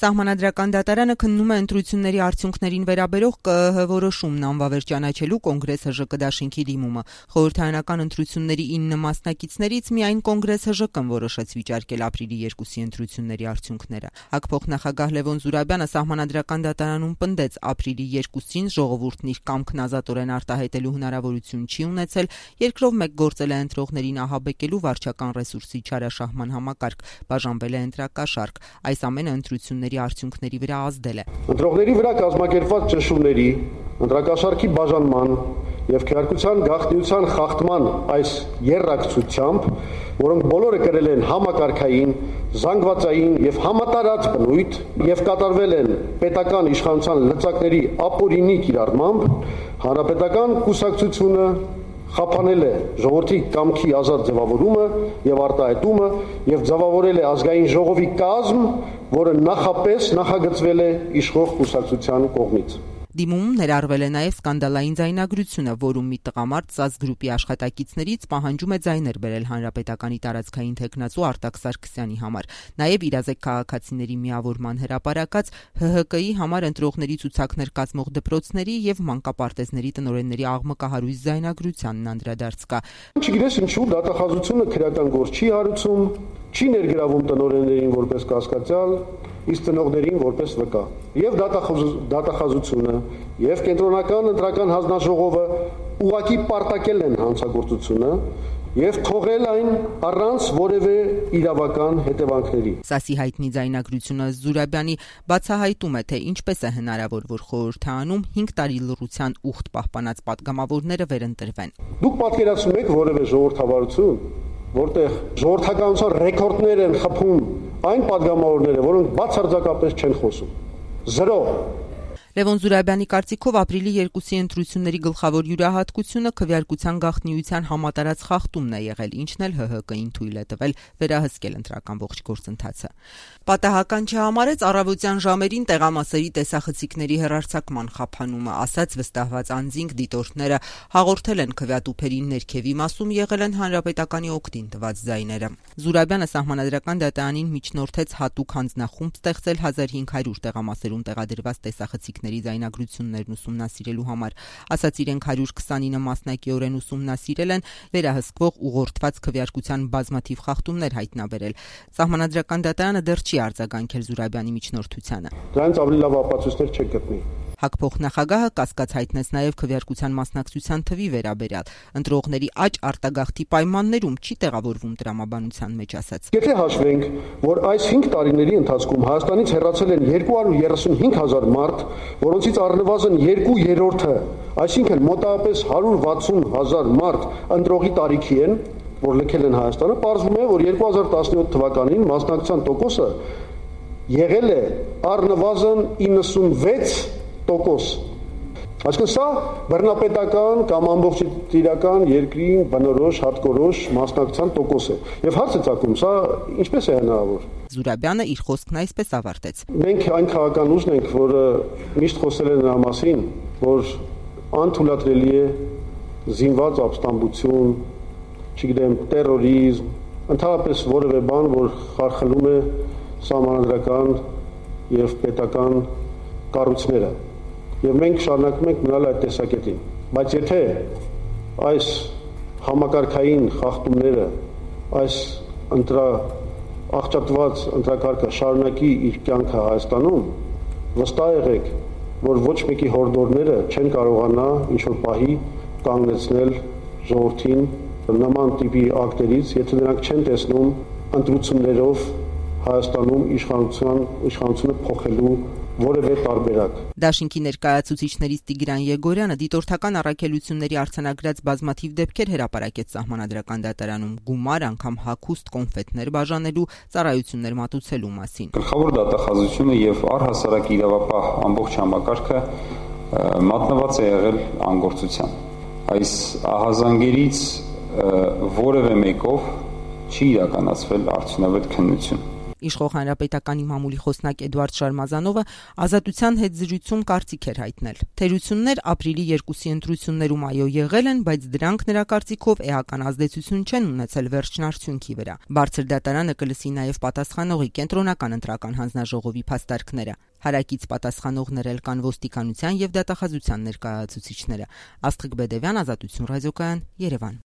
Սահմանադրական դատարանը քննում է ընտրությունների արդյունքներին վերաբերող ԿԸՀ որոշումն անվավեր ճանաչելու Կոնգրես ՀԺԿ դաշինքի դիմումը։ Խորհրդարանական ընտրությունների 9 մասնակիցներից միայն Կոնգրես ՀԺԿ-ն որոշեց վիճարկել ապրիլի 2-ի ընտրությունների արդյունքները։ ՀԱԿ փոխնախագահ Լևոն Զուրաբյանը Սահմանադրական դատարանում պնդեց, ապրիլի 2-ին ժողովուրդն իր կամքն ազատորեն արտահայտելու հնարավորություն չի ունեցել, երկրով մեկ գործել է ընտրողներին ահաբեկելու վարչական ռեսուրսի չարաշահման համակարգ, բաժանվել է ընտրակաշառք։ Այս ամենը ընտրությունների արդյունքների վրա ազդել է։ Ընտրողների վրա կազմակերպված ճնշումների, ընտրակաշառքի բաժանման եւ քրեական գաղտնիության խախտման այս երրակցությամբ, որոնք բոլորը կրել են համակարգային, զանգվածային եւ համատարած բնույթ եւ կատարվել են պետական իշխանության լծակների ապօրինի կիրառմամբ, հանրապետական կուսակցությունը խափանել է ժողովրդի կամքի ազատ ձևավորումը եւ արտահայտումը եւ ձևավորել է ազգային ժողովի կազմ, որը նախապես նախագծվել է իշխող կուսակցության կողմից։ Դիմումում ներառվել է նաև սկանդալային ձայնագրությունը, որում մի տղամարդ ՍԱԶ գրուպի աշխատակիցներից պահանջում է ձայներ բերել Հանրապետականի տարածքային թեկնածու Արտակ Սարգսյանի համար։ Նաև իրազեկ քաղաքացիների միավորման հրապարակած ՀՀԿ-ի համար ընտրողների ցուցակներ կազմող դպրոցների եւ մանկապարտեզների տնօրենների աղմկահարույց ձայնագրությանն անդրադարձ կա։ Չգիտես ինչու դատախազությունը քրեական գործ չի հարուցում, չի ներգրավում տնօրեններին որպես կասկածյալ, իսկ տնօրեններին որպես վկա։ Եվ դատախազությունը, եւ կենտրոնական ընտրական հանձնաժողովը ուղղակի պարտակել են հանցագործությունը եւ թողել այն առանց որևէ իրավական հետևանքների։ ՍԱՍ-ի հայտնի ձայնագրությունը Զուրաբյանի բացահայտում է, թե ինչպես է հնարավոր, որ խորհրդարանում 5 տարի լռության ուխտ պահպանած պատգամավորները վերընտրվեն։ Դուք պատկերացնում եք որևէ ժողովրդավարություն, որտեղ ժողովրդականության ռեկորդներ են խփում այն պատգամավորները, որոնք բացարձակապես չեն խոսում։ 0 Լևոն Զուրաբյանի կարծիքով ապրիլի 2-ի ընտրությունների գլխավոր յուրահատկությունը քվեարկության գաղտնիության համատարած խախտումն է եղել, ինչն էլ ՀՀԿ-ին թույլ է տվել վերահսկել ընտրական ողջ գործընթացը։ Պատահական չհամարեց առավոտյան ժամերին տեղամասերի տեսախցիկների հեռարձակման խափանումը, ասաց վստահված անձինք դիտորդները հաղորդել են քվեատուփերի ներքևի մասում եղել են հանրապետականի օգտին տված ձայները։ Զուրաբյանը Սահմանադրական դատարանին միջնորդեց հատուկ հանձնախումբ ստեղծել 1500 տեղամասերում տեղադրված տեսախցիկների ձայնագրություններն ուսումնասիրելու համար, ասաց իրենք 129 մասնակիորեն ուսումնասիրել են, վերահսկվող ուղղորդված քվեարկության բազմաթիվ խախտումներ հայտնաբերել։ Սահմանադրական դատարանը դեռ չի արձագանքել Զուրաբյանի միջնորդությանը։ Դրանից ավելի լավ ապացույցներ չեք գտնի։ ՀԱԿ փոխնախագահը կասկած հայտնեց նաև քվեարկության մասնակցության թվի վերաբերյալ։ Ընտրողների աճ արտագաղթի պայմաններում չի տեղավորվում տրամաբանության մեջ, ասաց։ Եթե հաշվենք, որ այս 5 տարիների ընթացքում Հայաստանից հեռացել են 235,000 մարդ, որոնցից առնվազն 2/3-ը, այսինքն մոտավորապես 160,000 մարդ ընտրողի տարիքի են, որ լքել են Հայաստանը, պարզվում է, որ 2017 թվականին մասնակցության տոկոսը եղել է առնվազն 96%։ Այսինքն սա բռնապետական կամ ամբողջատիրական երկրի բնորոշ հատկորոշ մասնակցության տոկոս է։ Եվ հարց է ծագում, սա ինչպես է հնարավոր։ Զուրաբյանը իր խոսքն այսպես ավարտեց։ Մենք այն քաղաքական ուժն ենք, որը միշտ խոսել է նրա մասին, որ անթույլատրելի է զինված ապստամբություն, չգիտեմ, տերորիզմ, ընդհանրապես որևէ բան, որ խարխլում է սահմանադրական եւ պետական կառույցները։ Եվ մենք շարունակում ենք մնալ այդ տեսակետին։ Բայց եթե այս համակարգային խախտումները, այս աղճատված ընտրակարգը շարունակի իր կյանքը Հայաստանում, վստահ եղեք, որ ոչ մեկի հորդորները չեն կարողանա ինչ-որ պահի կանգնեցնել ժողովրդին նման տիպի ակտերից, եթե նրանք չեն տեսնում ընտրություններով Հայաստանում իշխանությունը փոխելու որևէ տարբերակ։ Դաշինքի ներկայացուցիչներից Տիգրան Եգորյանը դիտորդական առաքելությունների արձանագրած բազմաթիվ դեպքեր հրապարակեց Սահմանադրական դատարանում, գումար, անգամ հագուստ, կոնֆետներ բաժանելու, ծառայություններ մատուցելու մասին։ Գլխավոր դատախազությունը եւ առհասարակ իրավապահ ամբողջ համակարգը մատնված է եղել անգործության։ Այս ահազանգերից որևէ մեկով չի իրականացվել արդյունավետ քննություն։ Իշխող հանրապետականի մամուլի խոսնակ Էդուարդ Շարմազանովը Ազատության հետ զրույցում կարծիք էր հայտնել. թերություններ ապրիլի 2-ի ընտրություններում այո եղել են, բայց դրանք նրա կարծիքով էական ազդեցություն չեն ունեցել վերջնարդյունքի վրա։ Բարձր դատարանը կլսի նաև պատասխանողի կենտրոնական ընտրական հանձնաժողովի փաստարկները։ Հարակից պատասխանողներ էլ կան ոստիկանության եւ դատախազության ներկայացուցիչները։ Աստղիկ Բեդևյան, Ազատություն ռադիոկայան, Երևան։